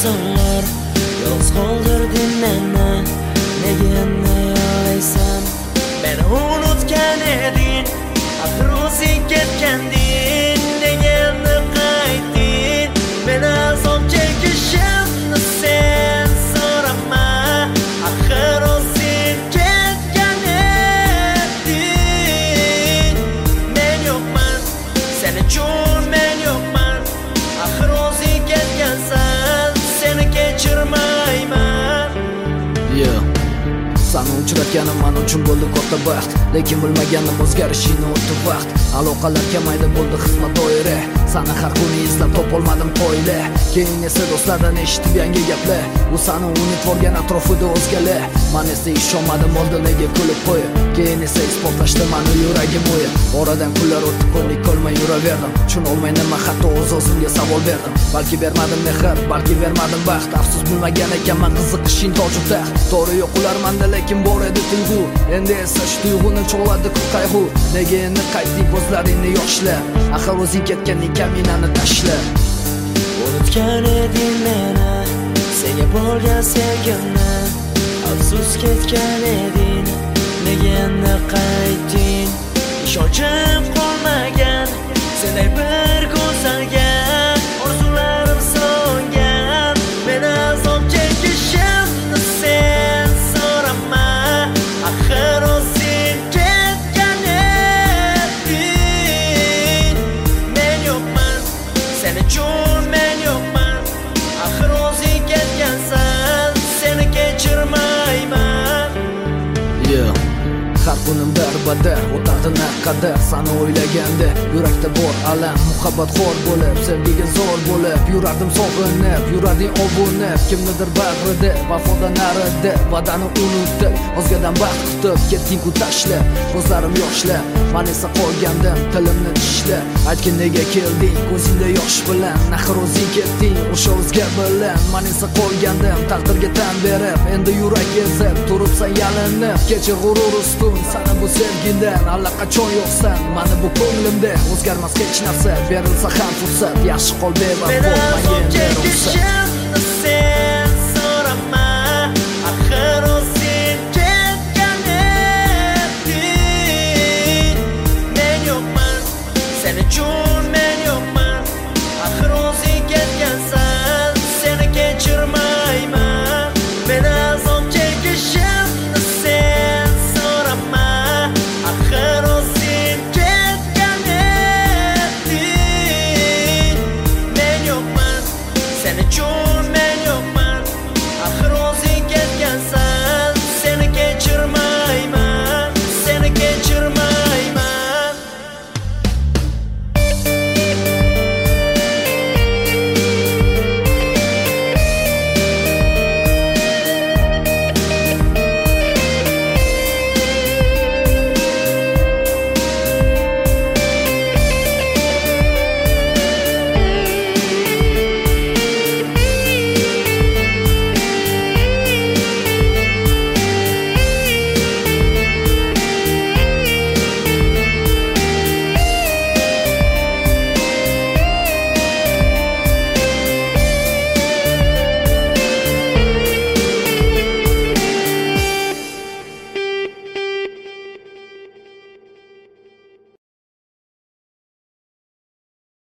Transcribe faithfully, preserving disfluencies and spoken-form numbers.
so'zlar yolg'iz qoldirding meni. Nega endi yig'laysan? Meni unutgan eding, axir o'zing ketganding. Nega endi qaytding? Meni azob chekishimni sen so'rama, axir o'zing ketgan eding. Men yo'qman, sen uchun men yo'qman, axir o'zing ketgansan, seni kechirmayman. Yeah. Seni uchratganim men uchun bo'ldi katta baxt, lekin bilmaganim o'zgarishini o'tdi vaqt. Aloqalar kamaydi, bo'ldi xizmat doira. Seni har kuni izlab topolmadim qo'yla. Keyin esa do'stlardan eshitib yangi gaplar. U seni unutib olgan atrofida o'zgalar. Men esa ishonmadim, oldi nega kulib qo'yib. Keyin esa isbotlashdi meni yuragim bo'yi. Oradan kunlar o'tib, ko'nik qolmay yuraverdim. Tushunolmay nima hatto o'z-o'zimga savol berdim. Balki bermadim mehr, balki bermadim baxt. Afsus bilmagan ekanman qiziqishing tojib taxt. To'g'ri yo'q ularmanda, lekin bor edi tuyg'u. Endi esa shu tuyg'uni cho'ladi qayg'u. Nega endi qaytding ko'zlaringni yoshla? Axir o'zing ketganding, kaminani tashla. Unutgan eding meni, senga bo'lgan sevgimni. Afsus ketgan eding, nega endi qaytding? Ishonchim qolmagan, senday bir go'zalga. Orzularim so'ngan, meni azob chekishimni sen so'rama, axir o'zing ketgan eding. Men yo'qman, sen uchun men yo'qman, axir o'zing ketgansan, seni kechirmayman. Yeah. Har kunim darbadar, o'tadi naqadar. Seni o'ylaganda yurakda bor alam, muhabbat xor bo'lib, sevgiga zo'r bo'lib yurardim sog'inib, yurarding obunib. Kimnidir bag'rida, vafodan narida, va'dani unutib, o'zgadan baxt kutib ketding ku tashlab, ko'zlarim yoshlar. Men esa qolgandim, tilimni tishlab. Aytgin nega kelding, ko'zingda yosh bilan, axir o'zing ketding o'sha o'zga bilan. Men esa qolgandim, taqdirga tan berib, endi yurak ezib turibsan yalinib. Kecha g'urur ustun sana bu sevgidan allaqachon yo'qsan. Mani bu ko'nglimda o'zgarmas hech narsa, berilsa ham fursat, yaxshi qol beva Meni azob chekishimni sen